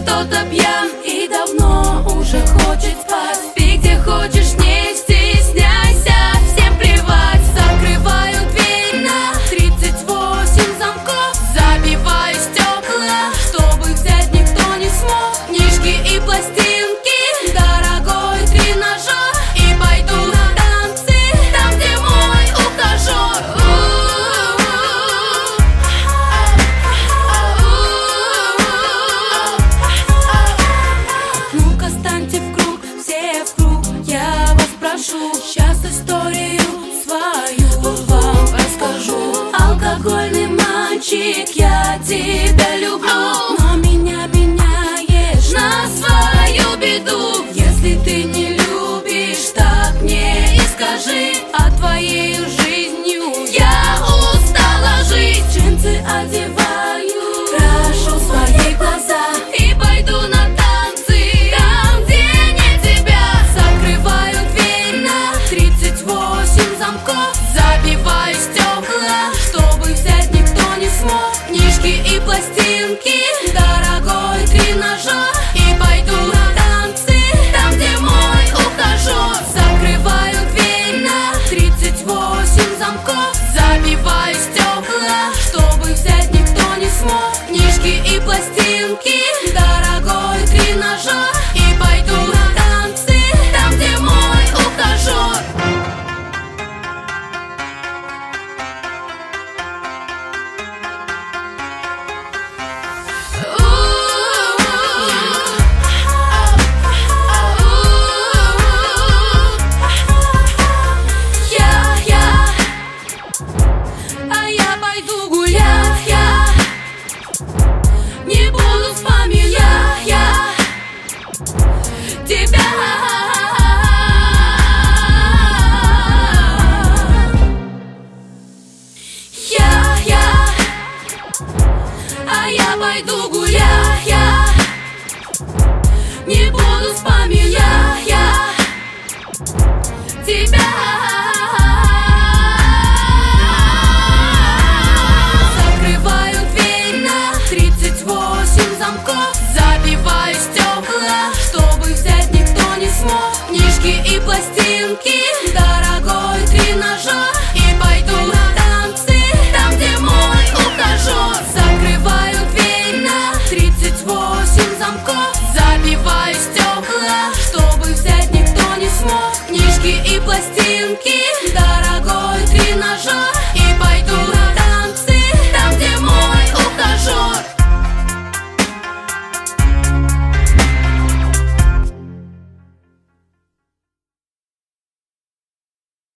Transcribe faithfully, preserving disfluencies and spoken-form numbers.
кто-то пьян и давно уже хочет спать. Спи где хочешь, не стесняйся, всем плевать. Закрываю дверь на тридцать восемь замков, забиваю стекла, чтобы взять никто не смог. Книжки и пластинки, дорогой тренажер, и пойду на танцы там, где мой ухажер. Ну-ка станьте в круг, все в круг, я вас прошу. Сейчас историю свою вам расскажу. Алкогольный мальчик, я тебя люблю, но меня меняешь на свою беду. Если ты не любишь, так мне и скажи. А твоей жизнью я устала жить. Джинсы одеваю, крашу свои глаза и пойду на танцы там, где нет тебя. Закрываю дверь на тридцать восемь замков, забиваю стекла, чтобы взять никто не смог. Книжки и пластинки, дорогой тренажер, и пойду на танцы там, где мой ухажер. Закрываю дверь на тридцать восемь замков, забиваю стекла, чтобы взять никто не смог. Книжки и пластинки, дорогой тренажер, и пойду на танцы там, где мой ухажер. А я пойду гулять, я не буду вспоминать я тебя. Я, я, а я пойду гулять, я не буду вспоминать я тебя.